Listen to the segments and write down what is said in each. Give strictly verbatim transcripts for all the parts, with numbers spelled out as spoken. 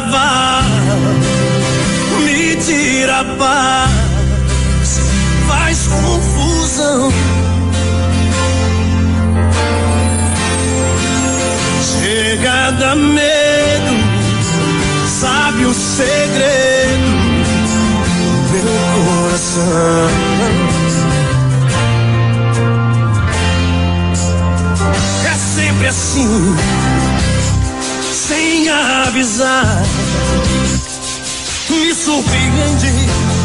vendaval me tira a paz, faz confusão. Chega a dar medo, sabe o segredo do meu coração. É sempre assim, sem avisar, me surpreende.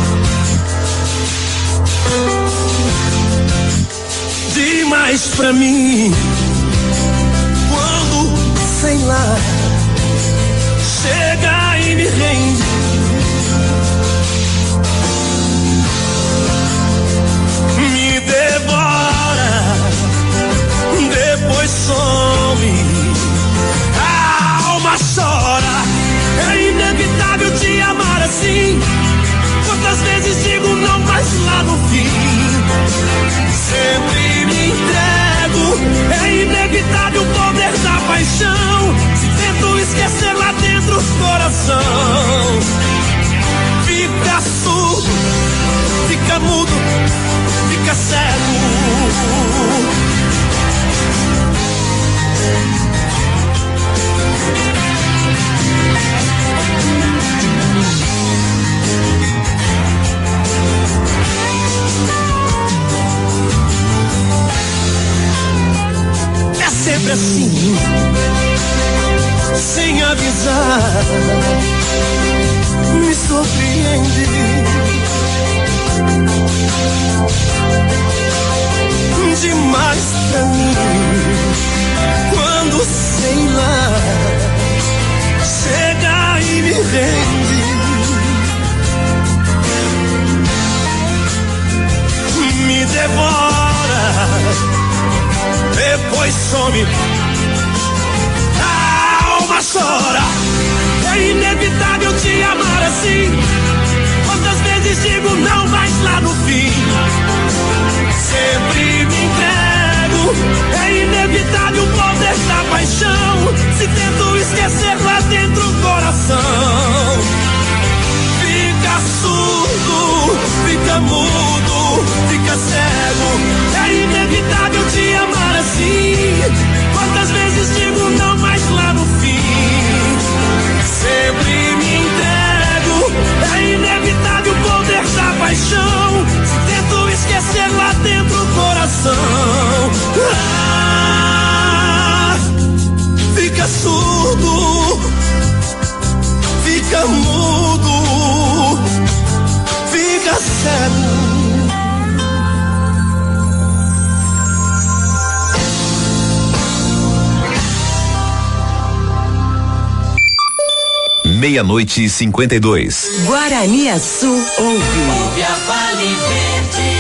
Demais pra mim, quando, sei lá, chega e me rende. Me devora, depois some. A alma chora, é inevitável te amar assim. Quantas vezes digo não, mas lá no fim sempre me entrego. É inevitável o poder da paixão. Se tento esquecer, lá dentro do coração fica surdo, fica mudo, fica cego. É sempre assim, sem avisar, me surpreende. Demais pra mim, quando, sei lá, chega e me rende. Me devora, depois some. A alma chora, é inevitável te amar assim. Quantas vezes digo não, mas lá no fim sempre me entrego. É inevitável o poder da paixão. Se tento esquecer, lá dentro do coração fica surdo, fica mudo, fica cego. É inevitável te amar assim. Quantas vezes digo não, mas lá no fim sempre me entrego. É inevitável o poder da paixão. Se tento esquecer, lá dentro do coração ah, fica surdo, fica mudo, fica cego. Meia-noite e cinquenta e dois. Guaraniaçu ouve. Ouve a Vale Verde.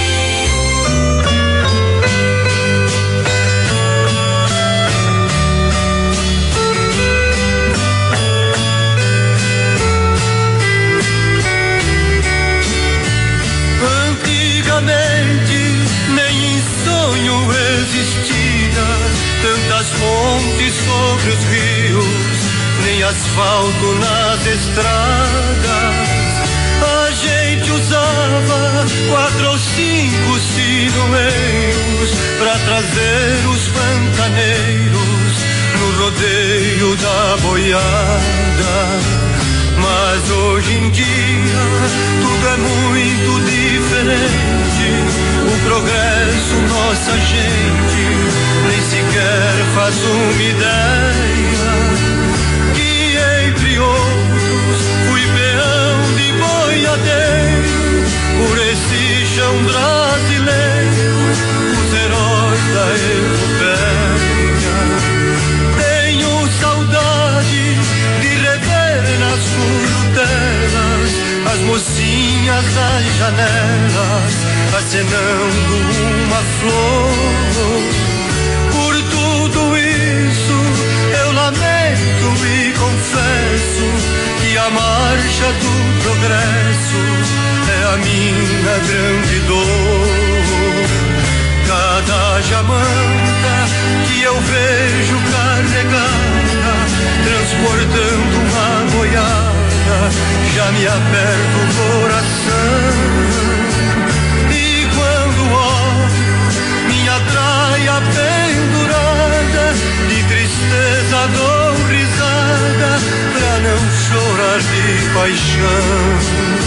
Antigamente nem em sonho existia tantas pontes sobre os rios, nem asfalto nas estradas. A gente usava quatro ou cinco sinoeiros pra trazer os pantaneiros no rodeio da boiada. Mas hoje em dia tudo é muito diferente. O progresso, nossa gente nem sequer faz uma ideia. E entre outros fui peão de boiadeiro por esse chão brasileiro, os heróis da epopeia. Tenho saudade de rever nas curtelas as mocinhas das janelas acenando uma flor. Por tudo isso eu lamento e confesso que a marcha do progresso é a minha grande dor. Cada jamanta que eu vejo carregada transportando uma boiada me aperta o coração. E quando olho minha traia pendurada, de tristeza dou risada pra não chorar de paixão.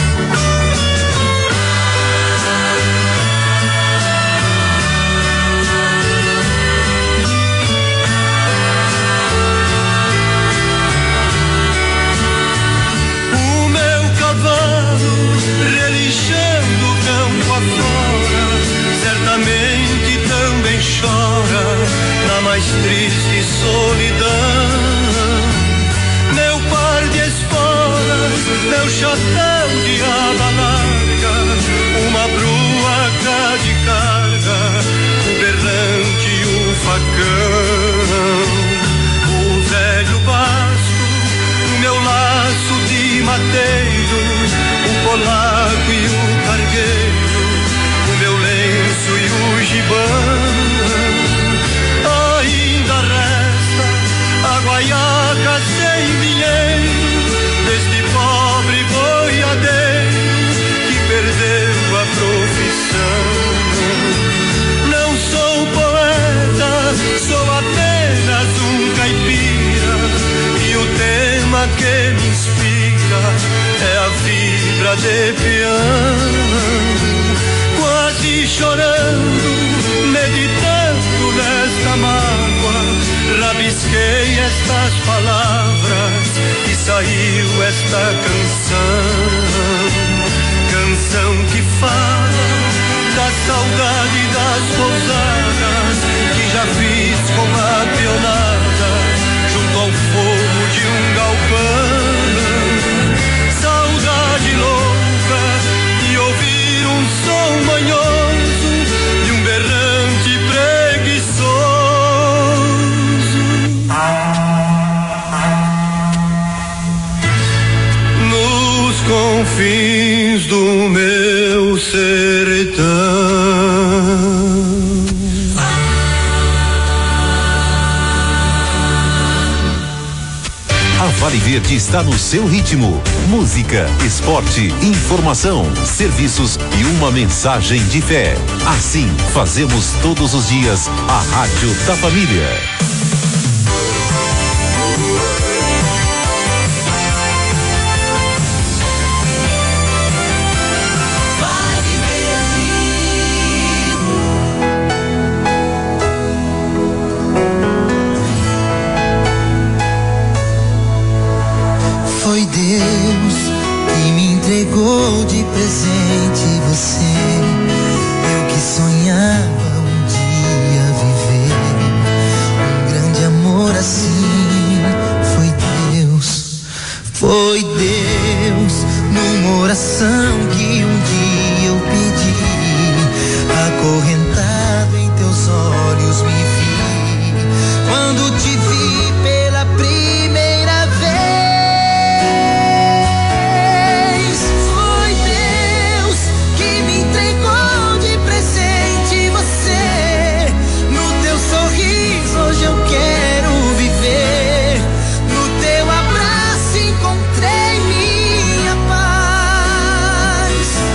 Relinchando campo afora, certamente também chora na mais triste solidão. Meu par de esporas, meu chapéu de aba larga, uma bruaca de carga, o berrante e o facão. O velho basto, o meu laço de mateiro, o polaco e o cargueiro, o meu lenço e o gibão. Ainda resta a guaiaca sem dinheiro deste pobre boiadeiro que perdeu a profissão. Não sou poeta, sou apenas um caipira, e o tema que me inspira é a vibra de peão. Quase chorando, meditando nesta mágoa, rabisquei estas palavras e saiu esta canção. Canção que fala da saudade das pousadas que já fiz com a pionada junto ao fogo de um galpão. Saudade louca de ouvir um som manhoso de um berrante preguiçoso nos confins do meu sertão. Vale Verde está no seu ritmo. Música, esporte, informação, serviços e uma mensagem de fé. Assim, fazemos todos os dias a Rádio da Família. Foi Deus que me entregou de presente você. Eu que sonhava um dia viver um grande amor assim. Foi Deus, foi Deus, numa oração que um dia eu pedi. Acorrentado em teus olhos me vi, quando te vi pela primeira vez. Hoje eu quero viver, no teu abraço encontrei minha paz.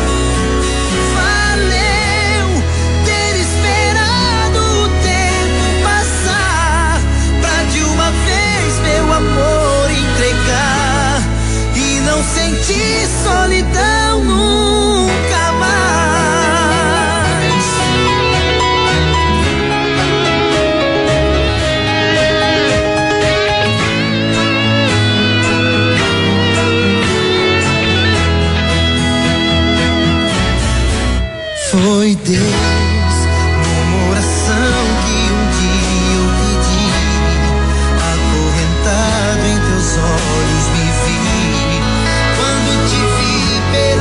Valeu ter esperado o tempo passar, pra de uma vez meu amor entregar e não sentir solidão nunca mais. Foi Deus, numa oração que um dia eu pedi. Acorrentado em teus olhos me vi, quando te vi pela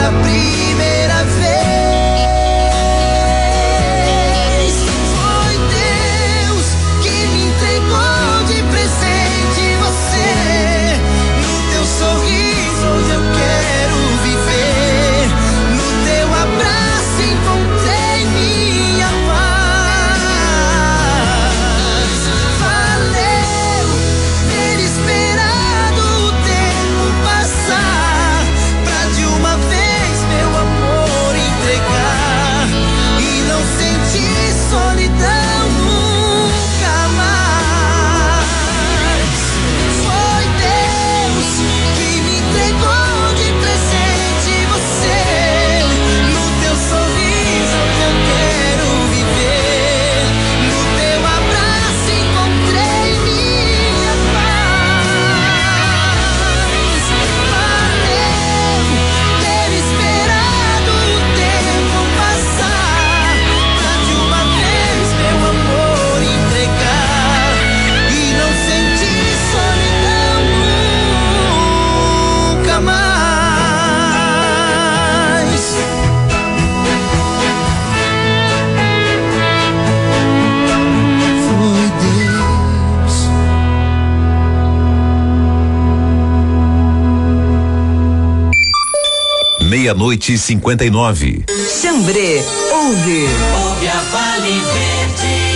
meia-noite e cinquenta e nove. Xambrê, ouve. Ouve a Vale Verde.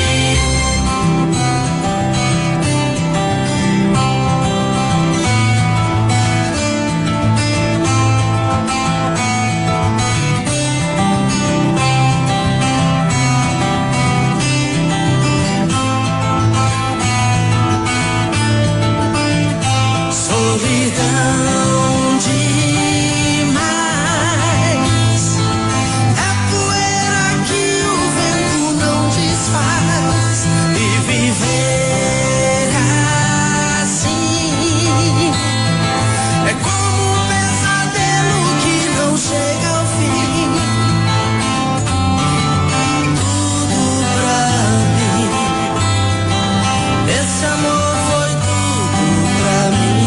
Solidão demais é poeira que o vento não desfaz, e viver assim é como um pesadelo que não chega ao fim. Tudo pra mim, esse amor foi tudo pra mim.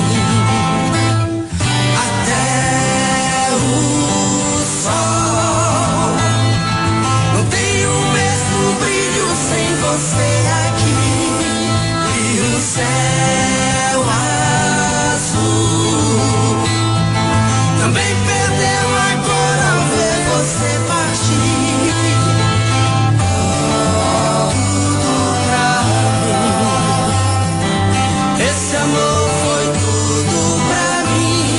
Você aqui e o céu azul também perdeu a cor ao ver você partir. Tudo pra mim, esse amor foi tudo pra mim.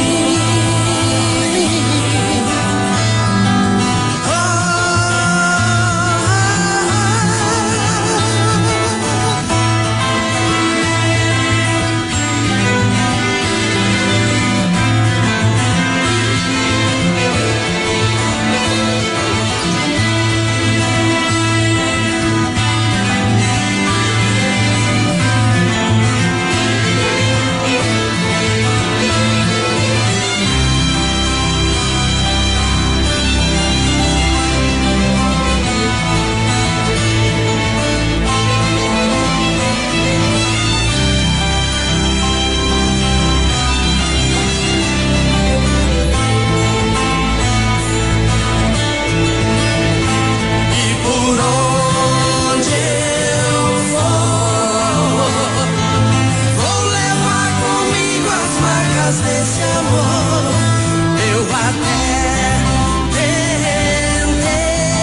Desse amor eu até tentei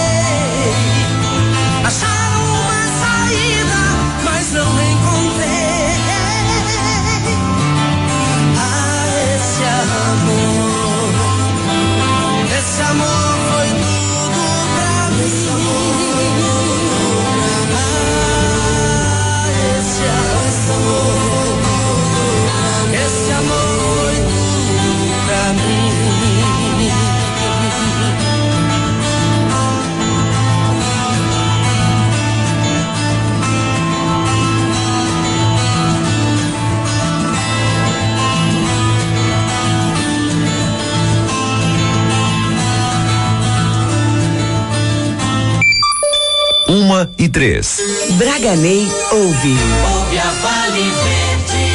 achar uma saída, mas não encontrei. Ah, esse amor, esse amor foi tudo pra mim. Ah, esse amor, esse amor pra mim. Uma e três. Braganei, ouve. Ouve a Vale Verde.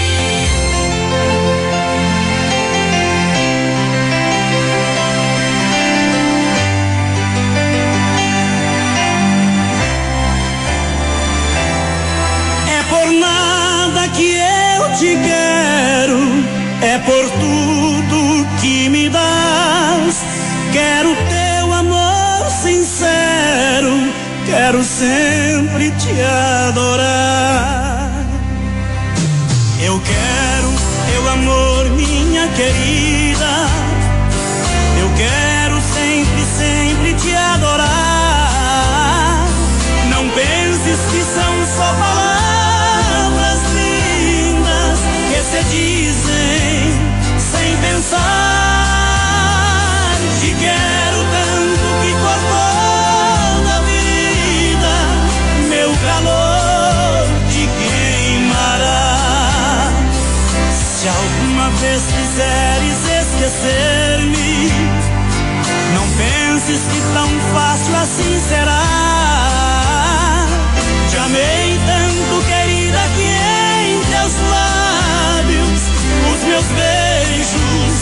Que eu te quero, é por tudo que me dás. Quero teu amor sincero, quero sempre te adorar. Eu quero teu amor, minha querida. Eu quero sempre, sempre te adorar. Não penses que são só palavras se dizem sem pensar. Te quero tanto que com toda a vida meu calor te queimará. Se alguma vez quiseres esquecer-me, não penses que tão fácil assim será. Te amei tanto, querida, que em teus lábios os meus beijos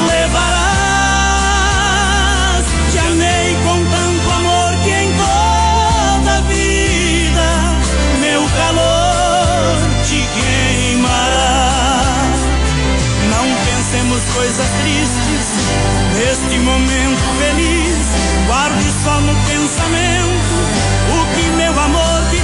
levarás. Te amei com tanto amor que em toda a vida meu calor te queimará. Não pensemos coisas tristes, Neste momento feliz, guarde só no pensamento o que meu amor te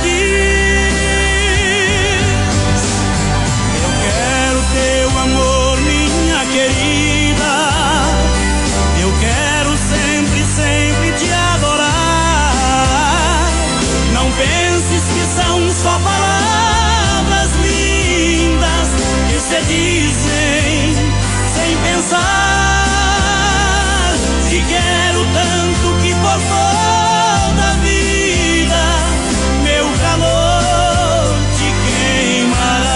diz. Eu quero teu amor, minha querida. Eu quero sempre, sempre te adorar. Não penses que são só palavras lindas que se dizem sem pensar. Te quero tanto que por toda a vida meu calor te queimará.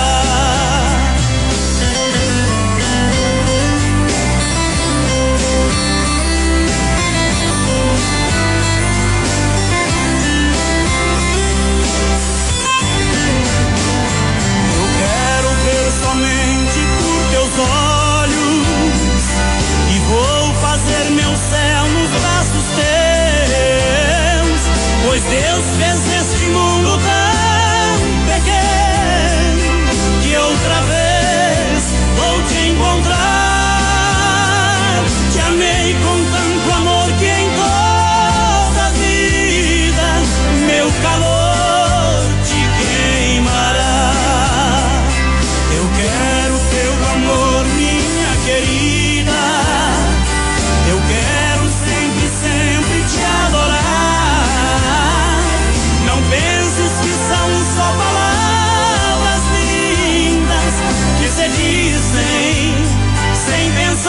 Eu quero ver somente por teus olhos e vou fazer meu céu nos braços teus, pois Deus fez este mundo tão pequeno que outra vez vou te encontrar. Te amei com tanto amor que em toda a vida meu calor te queimará. Eu quero teu amor, minha querida. Eu quero sempre, sempre te adorar. Não penses que são só palavras lindas que se dizem sem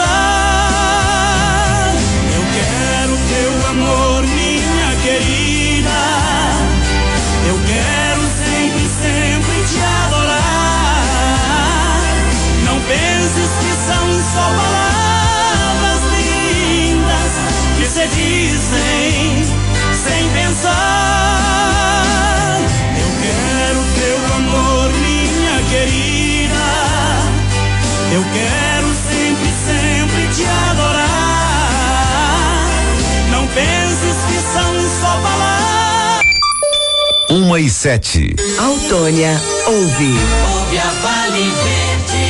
pensar. Eu quero teu amor, minha querida. Eu quero sempre, sempre te adorar. Não penses que são só palavras lindas que se dizem sem pensar. Eu quero teu amor, minha querida. Eu quero sempre, sempre te adorar. Não penses que são só palavras. Uma e sete. Autônia ouve. Ouve a Vale Verde.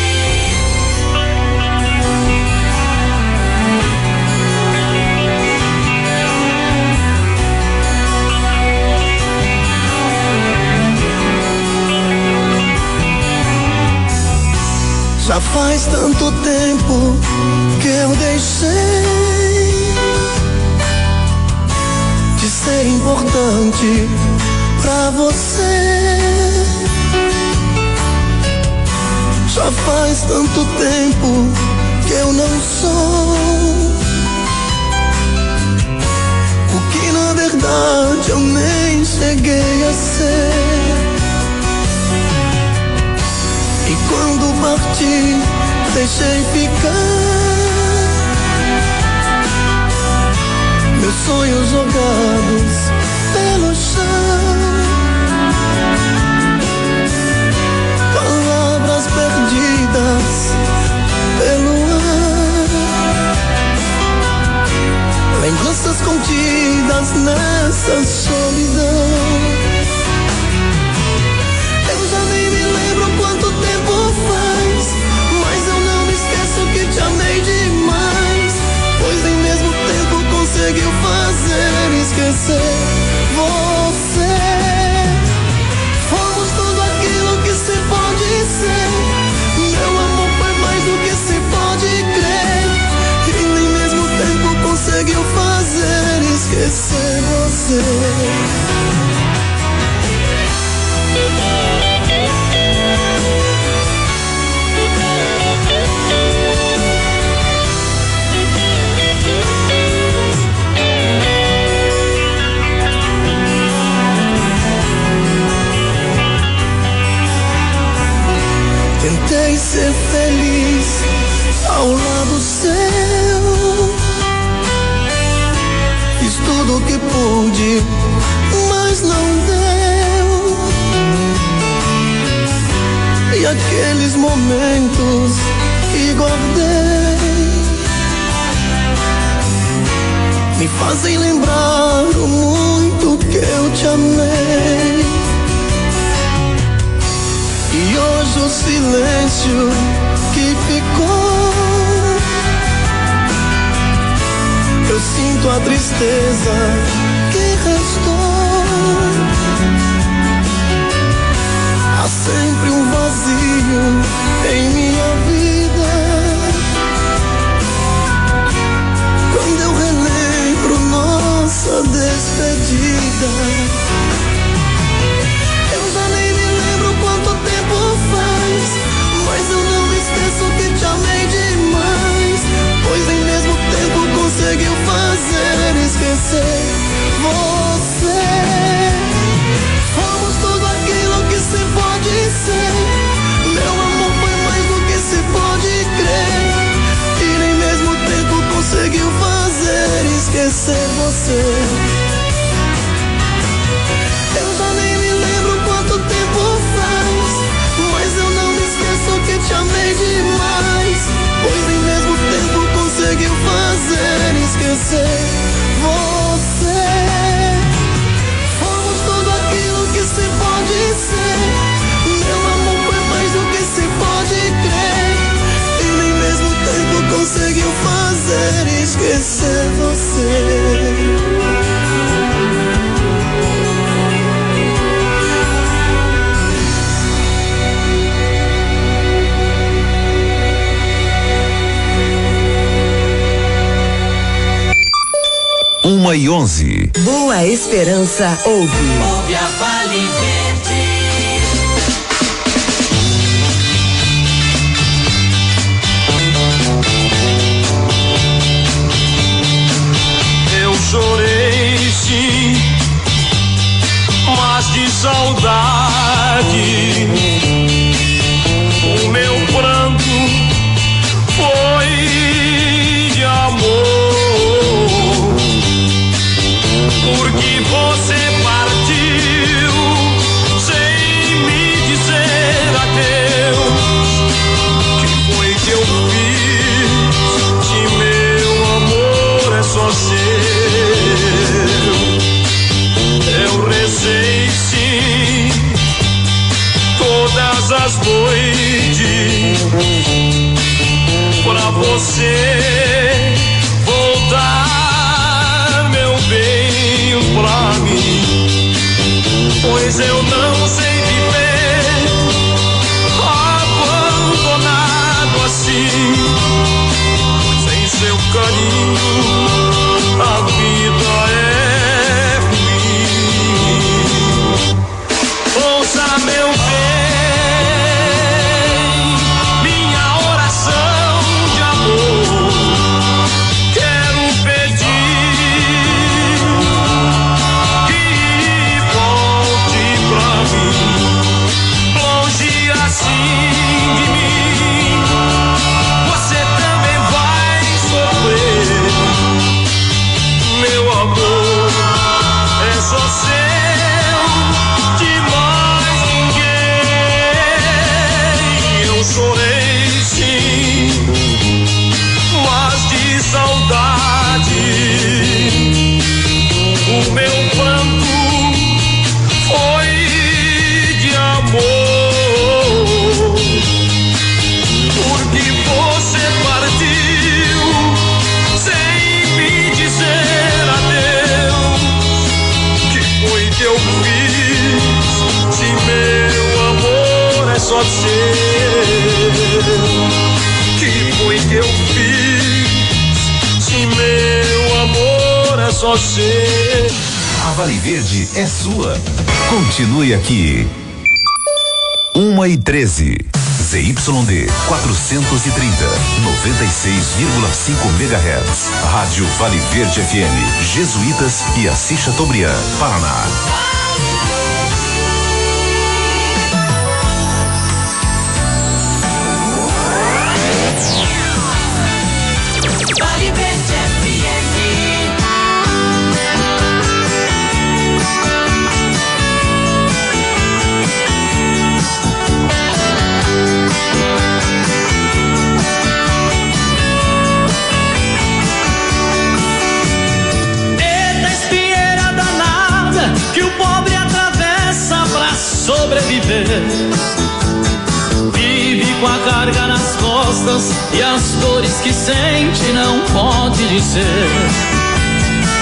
Já faz tanto tempo que eu deixei de ser importante pra você. Já faz tanto tempo que eu não sou o que na verdade eu nem cheguei a ser. E quando parti, deixei ficar meus sonhos jogados pelo chão. Palavras perdidas pelo ar, lembranças contidas nessa solidão. Eu já nem me lembro quanto tempo faz, mas eu não me esqueço que te amei demais, pois em mesmo tempo conseguiu fazer esquecer você. Fomos tudo aquilo que se pode ser, meu amor foi mais do que se pode crer, e nem mesmo tempo conseguiu fazer esquecer você. Tentei ser feliz ao lado seu, fiz tudo o que pude, mas não deu. E aqueles momentos que guardei me fazem lembrar o muito que eu te amei. E hoje o silêncio que ficou da tristeza que restou. Há sempre um vazio em minha vida. Quando eu relembro nossa despedida, eu já nem me lembro quanto tempo faz, mas eu não esqueço que te amei demais, pois nem mesmo tempo conseguiu fazer esquecer você. Fomos tudo aquilo que se pode ser, meu amor foi mais do que se pode crer, e nem mesmo tempo conseguiu fazer esquecer você. Eu já nem me lembro quanto tempo faz, mas eu não me esqueço que te amei demais, pois nem mesmo tempo conseguiu fazer esquecer você. Fomos tudo aquilo que se pode ser, meu amor foi mais do que se pode crer, e nem mesmo tempo conseguiu fazer esquecer você. Uma e onze. Boa Esperança ouve. Ouve a Vale Verde. Eu chorei sim, mas de saudade. O meu pranto foi de amor. Porque você partiu sem me dizer adeus. Que foi que eu fiz se meu amor é só seu? Eu rezei sim todas as noites pra você voltar pra mim, pois eu não sei viver abandonado assim, sem seu carinho a vida é ruim. Ouça meu bem, minha oração de amor, quero pedir só seu. Que foi que eu fiz se meu amor é só seu? A Vale Verde é sua. Continue aqui. Uma e treze. Z Y D quatrocentos e trinta, noventa e seis vírgula cinco megahertz. Rádio Vale Verde F M, Jesuítas e Assis Chateaubriand, Paraná. Vale Verde F M. Que o pobre atravessa pra sobreviver. Vive com a carga nas costas e as dores que sente não pode dizer.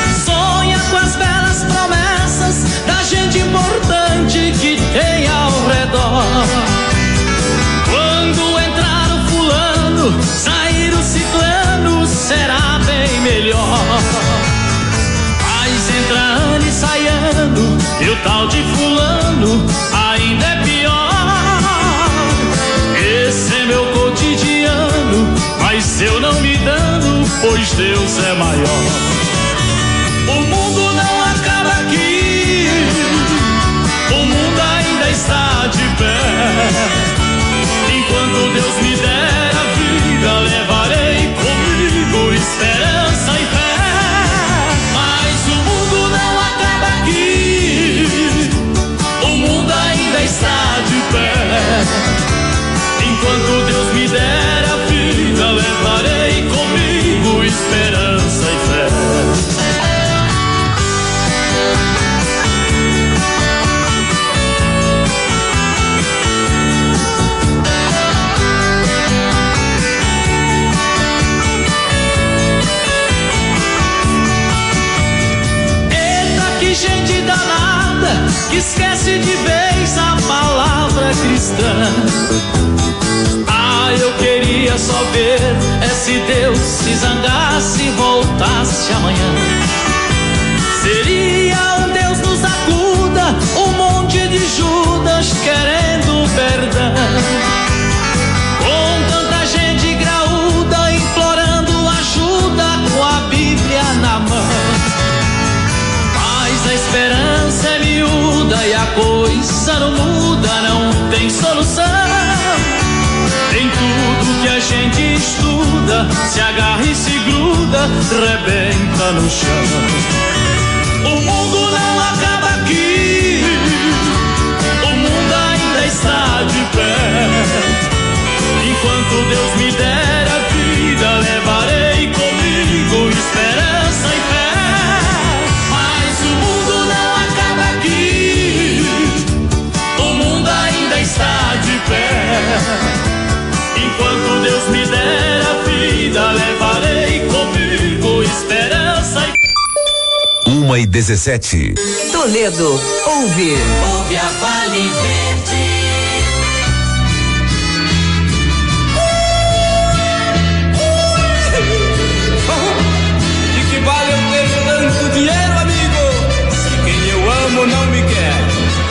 E o tal de fulano ainda é pior. Esse é meu cotidiano, mas eu não me dano, pois Deus é maior. O mundo não acaba aqui, o mundo ainda está de pé. Enquanto Deus me der a vida, levarei comigo esperança e fé. Mas o mundo não acaba aqui, o mundo ainda está de pé. Enquanto Deus me der a vida, levarei comigo esperança e fé. Gente danada que esquece de vez a palavra cristã. Ah, eu queria só ver é se Deus se zangasse e voltasse amanhã. Seria um Deus nos acuda, um monte de Judas querendo perdão. Com tanta gente graúda implorando ajuda com a Bíblia na mão. A esperança é miúda e a coisa não muda, não tem solução. Em tudo que a gente estuda, se agarra e se gruda, rebenta no chão. O mundo não acaba aqui, o mundo ainda está de pé. Enquanto Deus me der a vida, levarei comigo esperança e fé. Está de pé. Enquanto Deus me der a vida, levarei comigo esperança e... Uma e dezessete. Toledo, ouve. Ouve a Vale Verde. De que vale eu ter tanto dinheiro, amigo, se quem eu amo não me quer?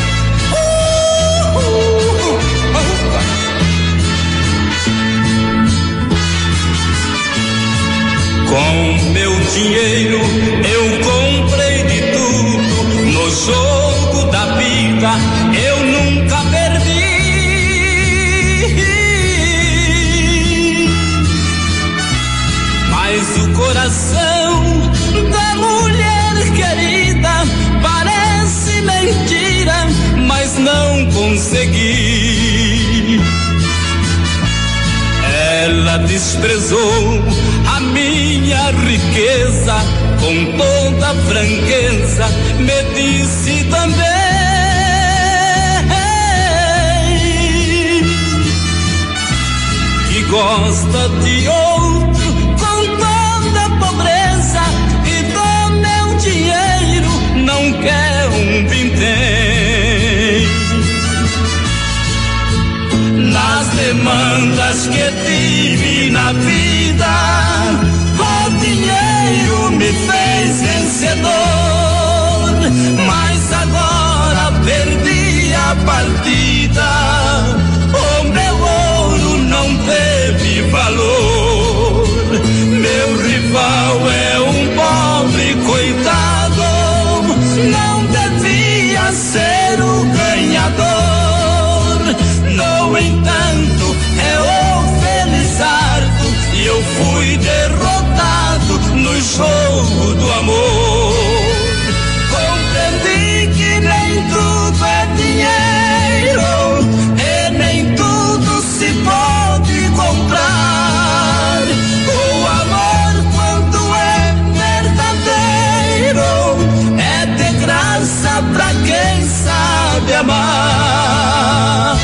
Com meu dinheiro eu comprei de tudo, no jogo da vida eu nunca perdi. Mas o coração da mulher querida parece mentira, mas não consegui. Ela desprezou a minha riqueza, com toda franqueza me disse também que gosta de outro com toda pobreza e do meu dinheiro não quer um vintém. Nas demandas que tive na vida, o dinheiro me fez vencedor, mas agora perdi a partida, o meu ouro não teve valor. Meu rival é um pobre coitado, não devia ser o ganhador. No entanto, é o Felizardo e eu fui derrotado no jogo do amor. Compreendi que nem tudo é dinheiro e nem tudo se pode comprar. O amor, quando é verdadeiro, é de graça pra quem sabe amar.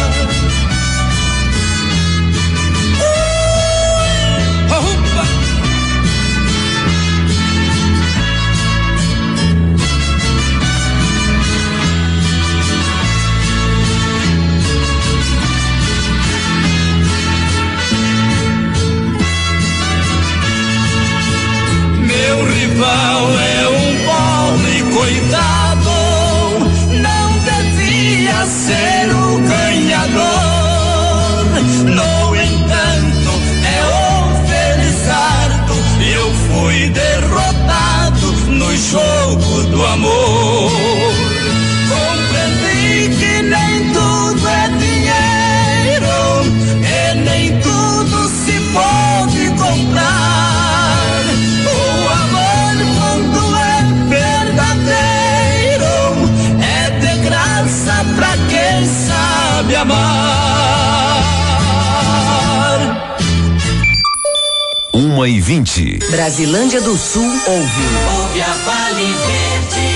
Meu rival é um pobre coitado, uma e vinte. Brasilândia do Sul ouve. Ouve a Vale Verde.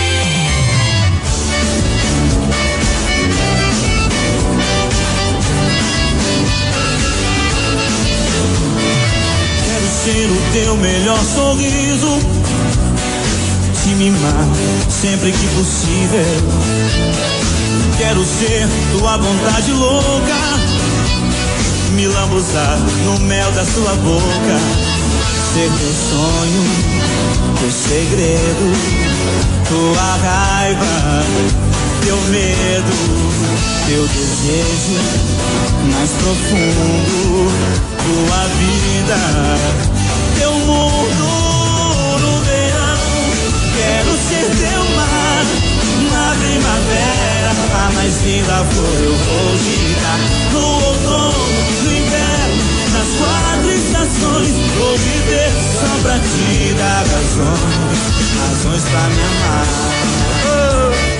Quero ser o teu melhor sorriso, te mimar sempre que possível. Quero ser tua vontade louca, me lambuzar no mel da sua boca. Ser teu sonho, teu segredo, tua raiva, teu medo, teu desejo mais profundo, tua vida, teu mundo no verão. Quero ser teu mar na primavera, a mais linda flor eu vou te dar. No outono, no inverno, nas quatro estações, vou viver só pra te dar razões, razões pra me amar. Oh.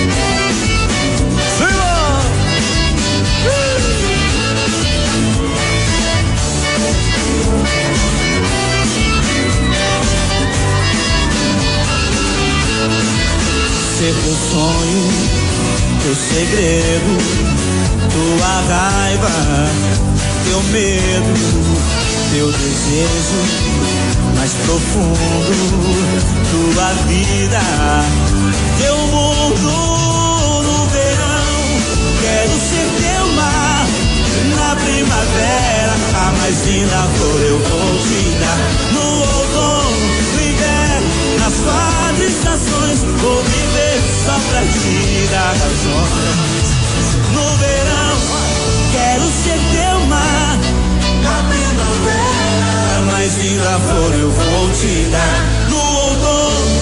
Ser teu sonho, teu segredo, tua raiva, teu medo, teu desejo mais profundo, tua vida, teu mundo no verão. Quero ser teu mar na primavera, a mais linda flor eu vou te dar. No outono, no inverno, nas quatro estações, vou viver só pra te dar razões. No verão, quero ser teu mar na primavera, a mais linda flor eu vou te dar. No outono,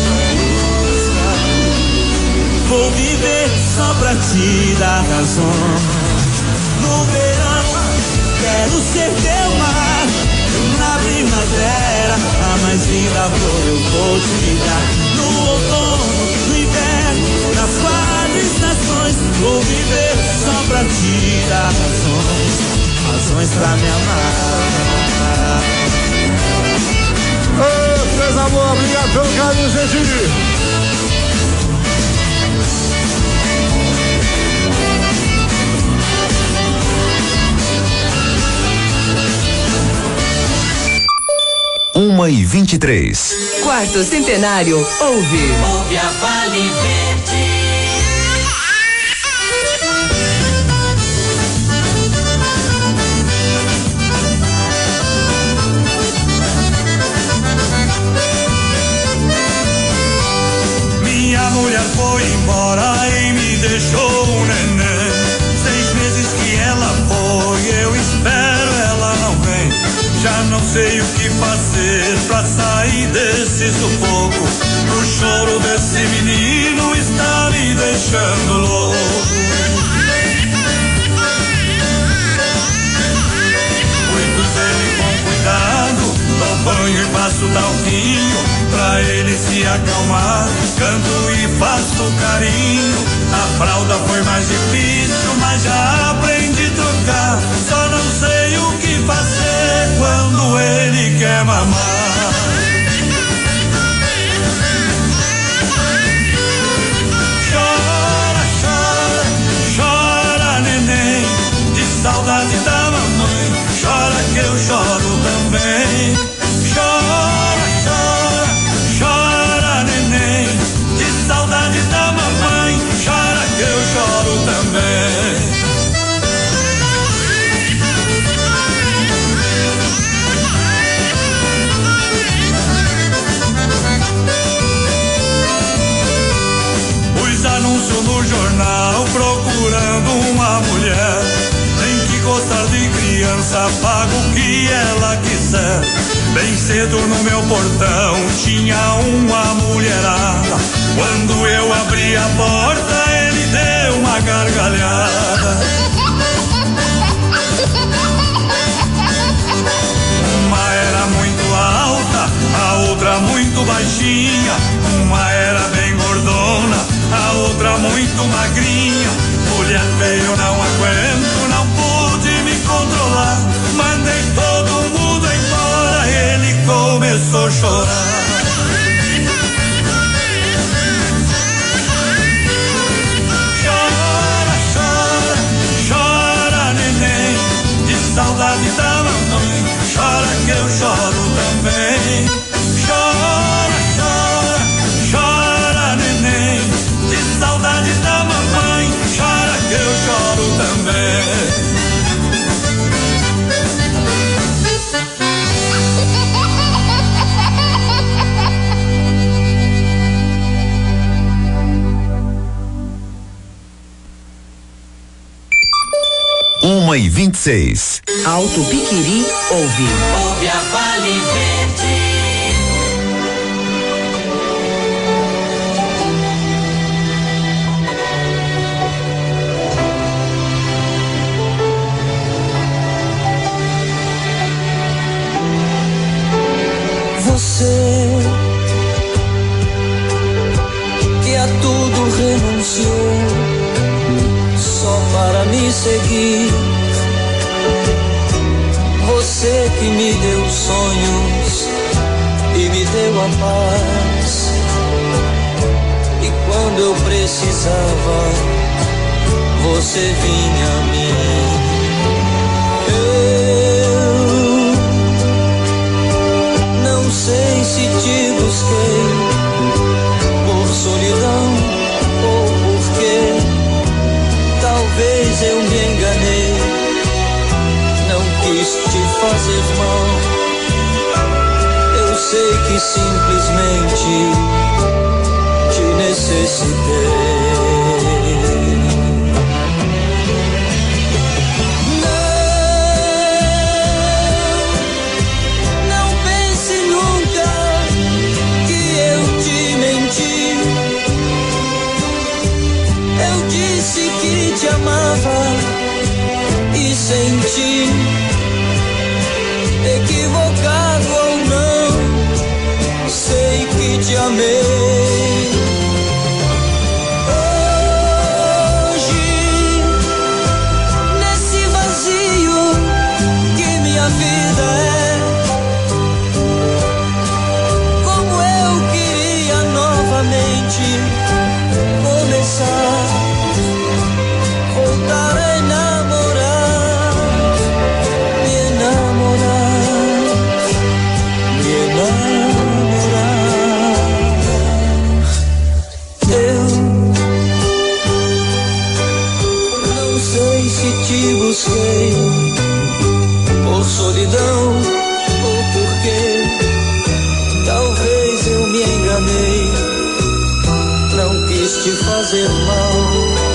vou viver só pra te dar razões. No verão, quero ser teu mar na primavera, a mais linda flor eu vou te dar. No outono, no inverno, nas quatro estações, vou viver só pra te dar razões, razões pra me amar. Ô, coisa boa, obrigado pelo carinho, gente. Uma e vinte e três. Quarto centenário ouve. Ouve a Vale Verde. Minha mulher foi embora e me deixou um neném. Seis meses que ela foi, eu espero ela não vem. Já não sei o que fazer pra sair desse sufoco. O choro desse menino está me deixando louco. Cuido dele com cuidado, dou banho e passo talquinho pra ele se acalmar. Canto e faço carinho. A fralda foi mais difícil, mas já aprendi a trocar. Só não sei o que fazer quando ele quer mamar. Chora, chora, chora, neném, de saudade da mamãe. Chora que eu choro também. Chora, chora, chora, neném, de saudade da mamãe. Chora que eu choro também. Anúncio no jornal procurando uma mulher. Tem que gostar de criança, paga o que ela quiser. Bem cedo no meu portão tinha uma mulherada. Quando eu abri a porta ele deu uma gargalhada. Uma era muito alta, a outra muito baixinha. Uma era bem gordona, a outra muito magrinha. Mulher feia eu não aguento, não pude me controlar. Mandei todo mundo embora, ele começou a chorar. Chora, chora, chora, neném, de saudade da mamãe. Chora que eu choro também. Chora, chora, chora, neném, de saudade da mamãe. Chora que eu choro também. Uma e vinte e seis. Alto Piquiri ouve. Ouve a Vale Verde. Você que a tudo renunciou só para me seguir. Você que me deu sonhos e me deu a paz. E quando eu precisava, você vinha a mim. Eu não sei se te busquei por solidão ou por quê. Talvez eu me enganei, não quis te fazer mal. Eu sei que simplesmente te necessitei. Não, não pense nunca que eu te menti. Eu disse que te amava e senti, equivocado ou não, sei que te amei. Hoje, nesse vazio que minha vida é, como eu queria novamente começar, voltar a enamorar, me enamorar, me enamorar. Eu não sei se te busquei por solidão ou porque talvez eu me enganei, não quis te fazer mal.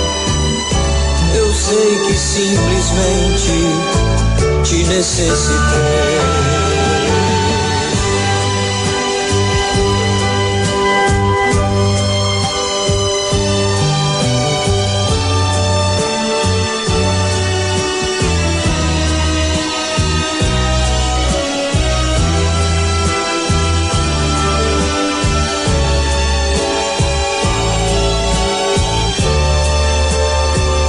Eu sei que simplesmente te necessitei.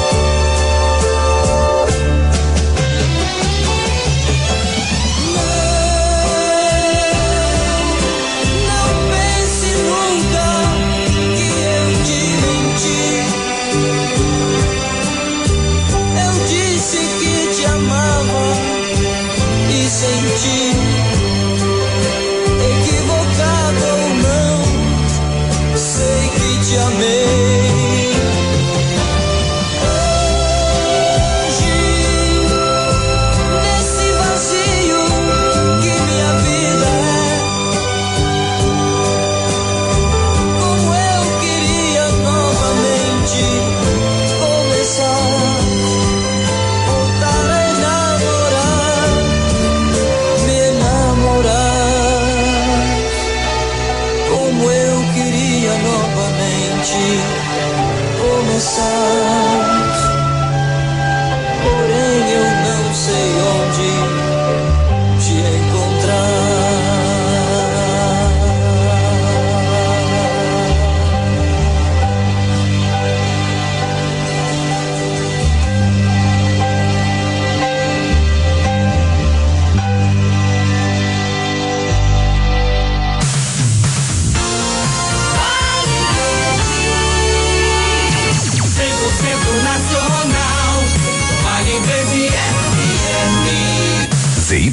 Não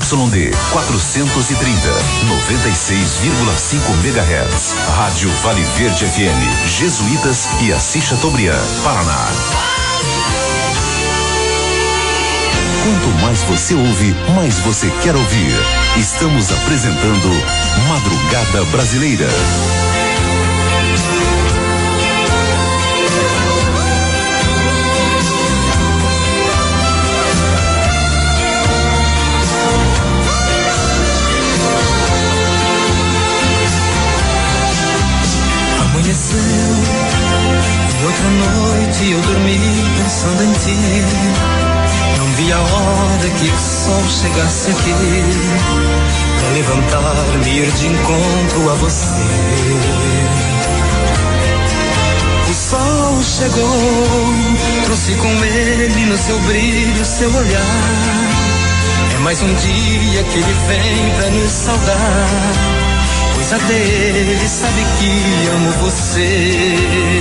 Y D quatrocentos e trinta, noventa e seis vírgula cinco megahertz. Rádio Vale Verde F M, Jesuítas e Assis Chateaubriand, Paraná. Quanto mais você ouve, mais você quer ouvir. Estamos apresentando Madrugada Brasileira. Amanheceu e outra noite eu dormi pensando em ti. Não vi a hora que o sol chegasse aqui pra levantar-me e ir de encontro a você. O sol chegou, trouxe com ele no seu brilho, seu olhar. É mais um dia que ele vem pra nos saudar, pois até ele sabe que amo você.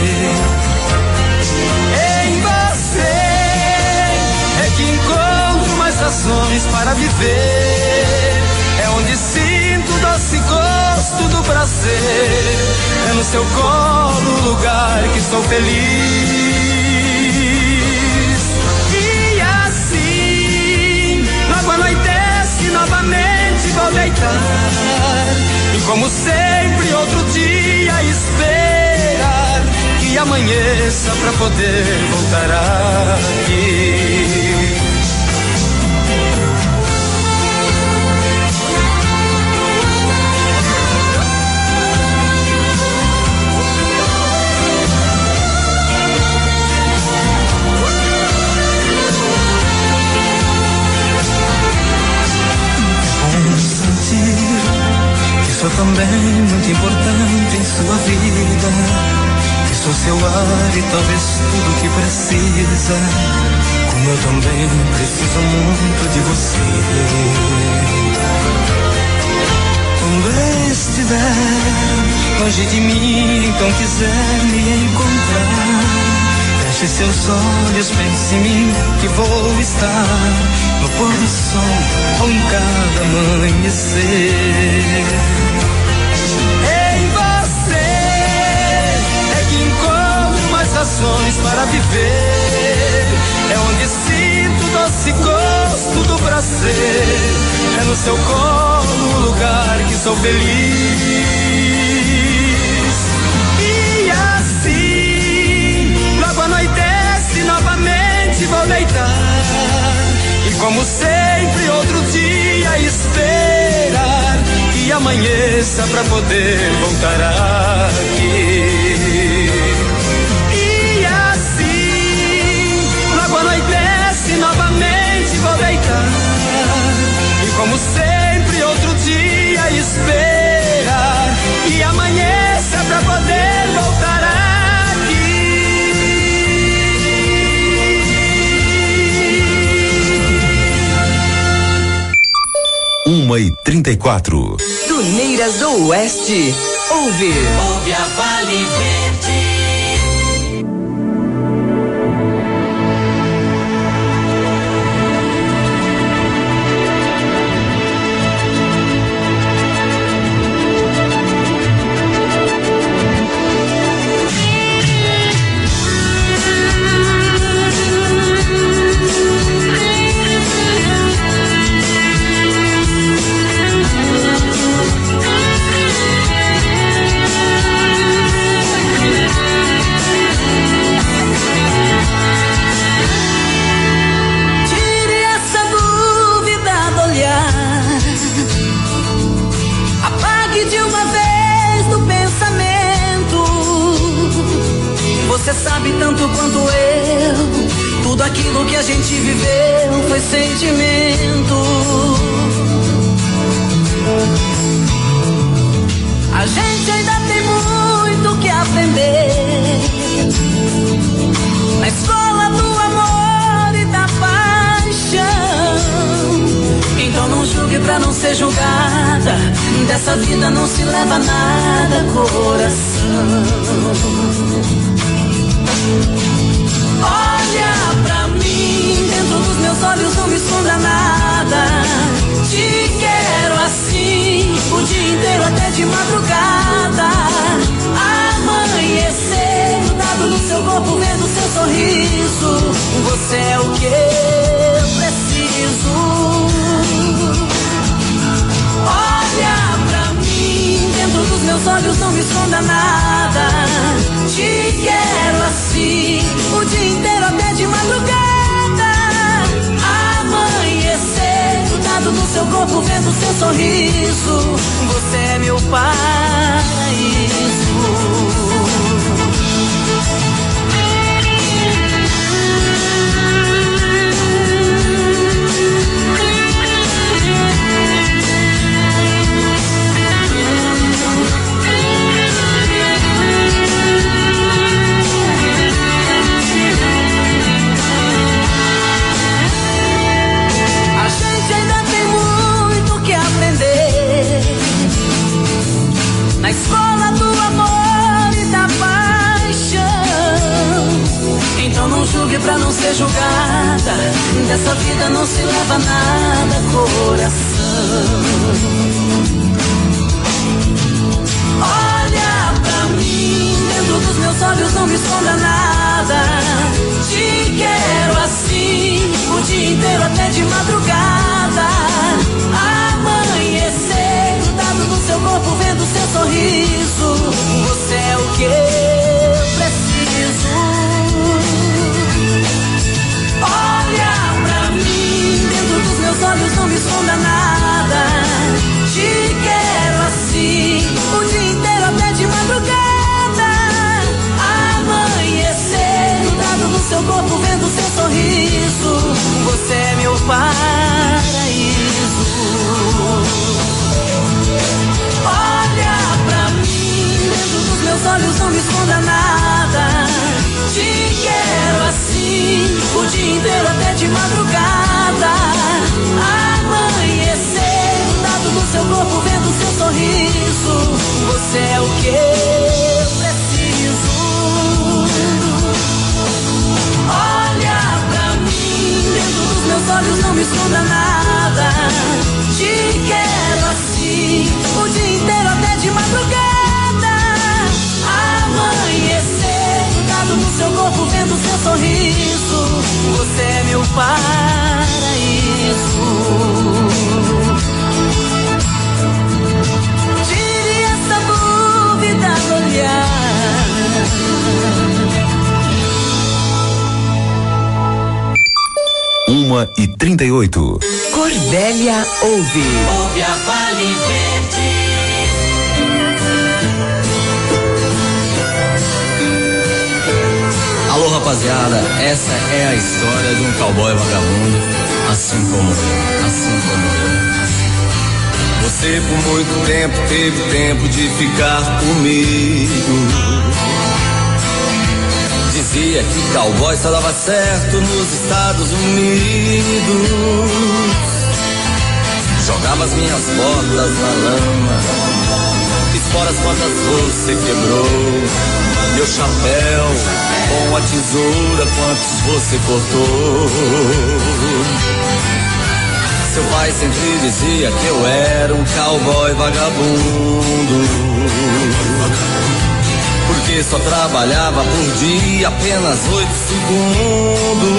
Em você é que encontro mais razões para viver. É onde sinto o doce gosto do prazer. É no seu colo o lugar que sou feliz. E assim, logo anoitece novamente vou deitar. E como sempre outro dia esperar que amanheça pra poder voltar aqui. Sou também muito importante em sua vida, que sou seu ar e talvez tudo que precisa, como eu também preciso muito de você. Quando estiver longe de mim, então quiser me encontrar, feche seus olhos, pense em mim, que vou estar no pôr do sol ou em cada amanhecer. Em você é que encontro mais razões para viver. É onde sinto o doce gosto do prazer. É no seu colo o lugar que sou feliz. E assim, logo anoitece novamente vou deitar. E como sempre outro dia esperar que amanheça pra poder voltar aqui. E assim, logo anoitece novamente vou deitar. E como sempre outro dia esperar que amanheça pra poder voltar aqui. Uma e trinta e quatro. Tuneiras do Oeste. Ouve. Ouve a Vale Verde. Você sabe tanto quanto eu, tudo aquilo que a gente viveu foi sentimento. A gente ainda tem muito que aprender na escola do amor e da paixão. Então não julgue pra não ser julgada, dessa vida não se leva nada, coração. Olha pra mim dentro dentro dos meus olhos não me esconda nada. Te quero assim, o dia inteiro até de madrugada. Amanhecer, grudado no seu corpo, vendo seu sorriso. Você é o que eu preciso. Olha pra mim, dentro dos meus olhos não me esconda nada. Te quero assim, o dia inteiro até de madrugada. Amanhecer, grudado no seu corpo, vendo seu sorriso. Você é meu paraíso. Na escola do amor e da paixão. Então não julgue pra não ser julgada. Dessa vida não se leva nada, coração. Olha pra mim, dentro dos meus olhos não me esconda nada. Te quero assim, o dia inteiro até de madrugada. Amanhecer, grudado no seu corpo, vendo seu sorriso. Você é o que eu preciso. Olha pra mim, dentro dos meus olhos não me esconda nada. Te quero assim, o dia inteiro até de madrugada. Amanhecer, grudado no seu corpo, vendo seu sorriso. Você é meu paraíso. Olha pra mim, dentro dos meus olhos não me esconda nada. Te quero assim, o dia inteiro até de madrugada. Amanhecer, grudado no seu corpo, vendo seu sorriso. Você é o que eu preciso. Olha pra mim, dentro dos meus olhos não me esconda nada. Te quero assim, o dia inteiro até de madrugada. Amanhecer, grudado no seu corpo, vendo seu sorriso. Você é meu paraíso. Tire essa dúvida do olhar. Uma e trinta e oito. Cordélia ouve. Ouve a Vale Verde. Alô, rapaziada, essa é a história de um cowboy vagabundo, assim como eu, assim como eu. Você por muito tempo teve tempo de ficar comigo. Dizia que cowboy só dava certo nos Estados Unidos. Jogava as minhas botas na lama, esporas quantas você quebrou. Meu chapéu com a tesoura, quantos você cortou. Seu pai sempre dizia que eu era um cowboy vagabundo, porque só trabalhava por dia apenas oito segundos.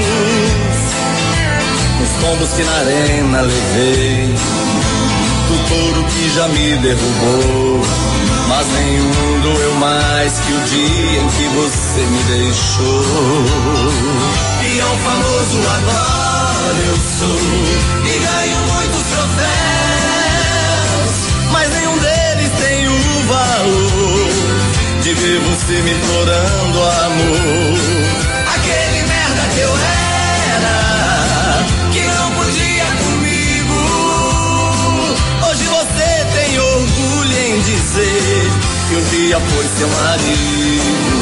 Os tombos que na arena levei, do touro que já me derrubou, mas nenhum doeu mais que o dia em que você me deixou. E é o famoso agora eu sou, e ganho muitos troféus, mas nenhum deles tem o valor de ver você me implorando amor. Aquele merda que eu era, que não podia comigo, hoje você tem orgulho em dizer que um dia foi seu marido.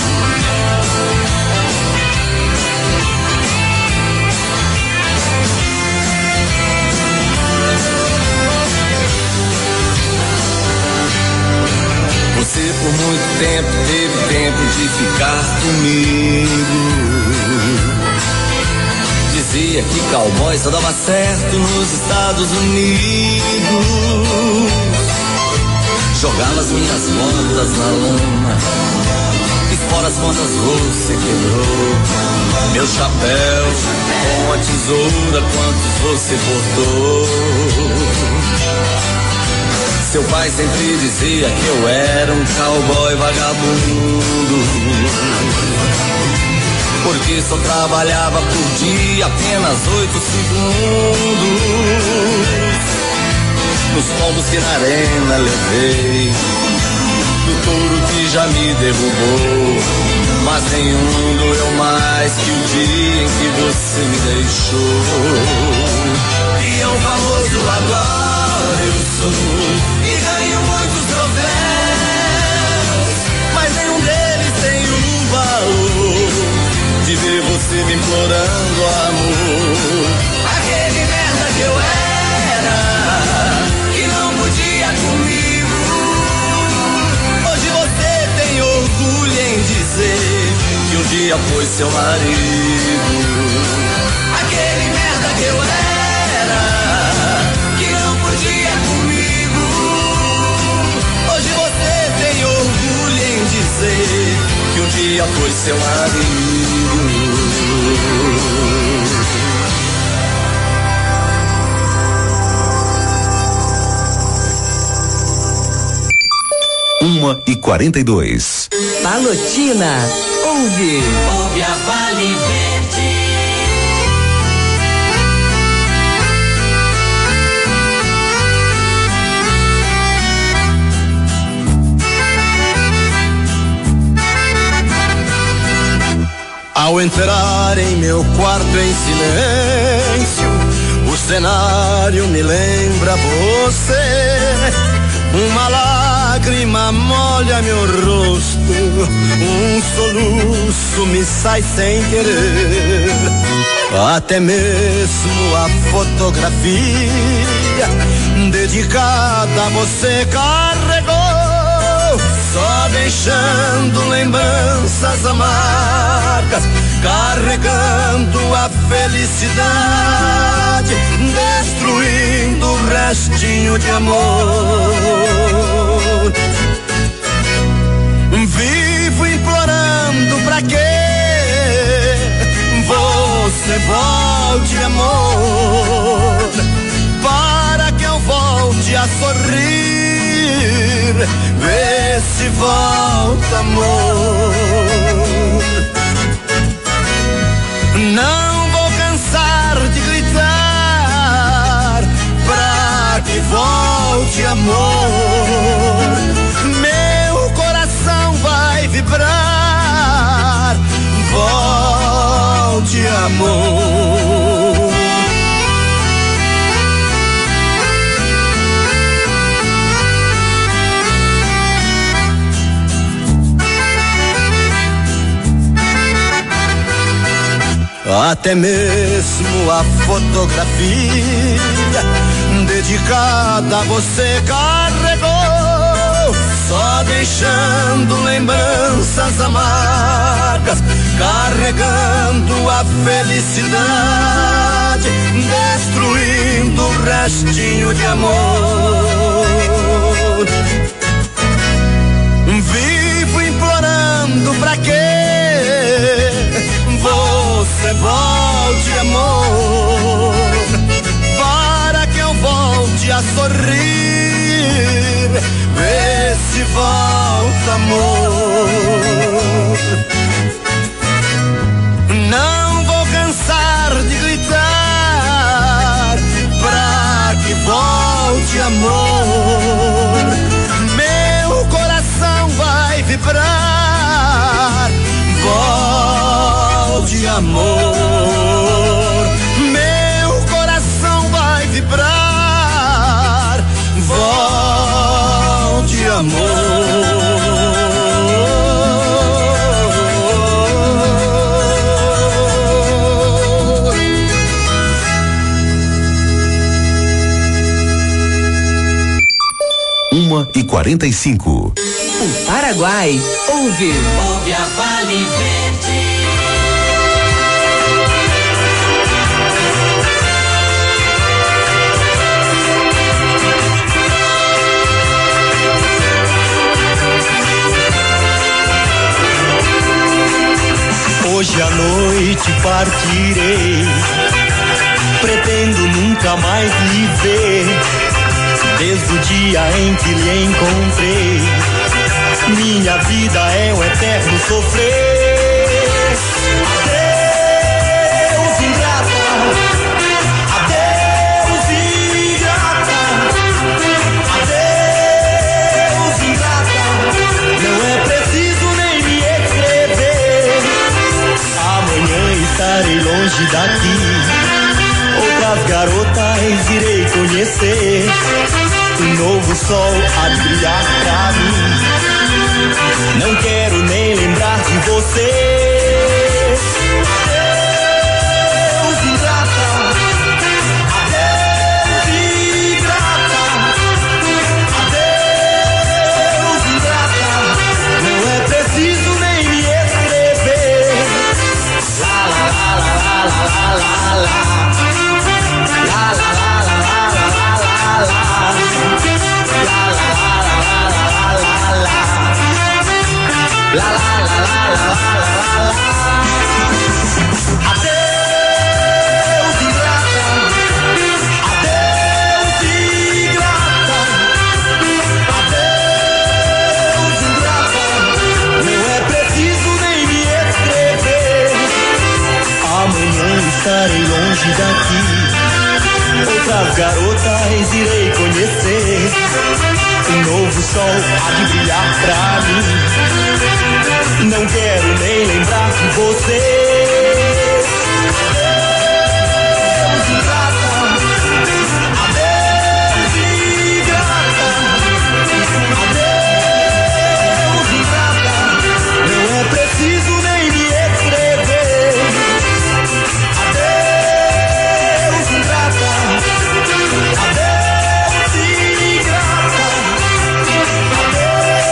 Você por muito tempo teve tempo de ficar comigo. dizia que cowboy só dava certo nos Estados Unidos. Jogava as minhas botas na lama, fora as quantas você quebrou. Meu chapéu com a tesoura, quantos você cortou. Seu pai sempre dizia que eu era um cowboy vagabundo, porque só trabalhava por dia apenas oito segundos. Nos tombos que na arena levei, do touro que já me derrubou, mas nenhum doeu mais que o dia em que você me deixou. E é um famoso agora eu sou, e ganho muitos troféus, mas nenhum deles tem o valor de ver você me implorando amor. Aquele merda que eu era, que não podia comigo, hoje você tem orgulho em dizer que um dia foi seu marido. Aquele merda que eu era, que não podia comigo, hoje você tem orgulho em dizer que um dia foi seu marido. Uma e quarenta e dois. Palotina, ouve. Ouve a Vale Verde. Ao entrar em meu quarto em silêncio, o cenário me lembra você. Uma lágrima molha meu rosto, um soluço me sai sem querer. Até mesmo a fotografia dedicada a você carregou, só deixando lembranças amargas, carregando a felicidade, destruindo o restinho de amor. Vivo implorando pra que você volte, amor, para que eu volte a sorrir, vê se volta, amor. Não vou cansar de gritar pra que volte, amor. Meu coração vai vibrar, volte, amor. Até mesmo a fotografia dedicada a você carregou, só deixando lembranças amargas, carregando a felicidade, destruindo o restinho de amor. Vivo implorando pra que você volte, amor, para que eu volte a sorrir, vê se volta, amor. Não vou cansar de gritar pra que volte, amor. Meu coração vai vibrar, volte, amor. Meu coração vai vibrar, volte, amor. Uma e quarenta e cinco. O Paraguai ouve. Ouve a Vale Verde. noite partirei. Pretendo nunca mais lhe ver, desde o dia em que lhe encontrei. Minha vida é um eterno sofrer. Adeus, ingrata. Adeus, ingrata. Adeus, ingrata. Não é preciso nem me escrever. Amanhã estarei longe daqui. Outras garotas irei conhecer. Um novo sol há de brilhar pra mim. Não quero nem lembrar de você. Adeus, ingrata. Adeus, ingrata. Adeus, ingrata. Não é preciso nem me escrever. Lá, lá, lá, lá, lá, lá, lá, lá. La la la la la la la la. La la la la la la la. La la la la la la la. Adeus, ingrata. Adeus, ingrata. Adeus, ingrata. Não é preciso nem me escrever. Amanhã estarei longe daqui. Outras garotas irei conhecer. Um novo sol há de brilhar pra mim. Não quero nem lembrar de você. Adeus, ingrata.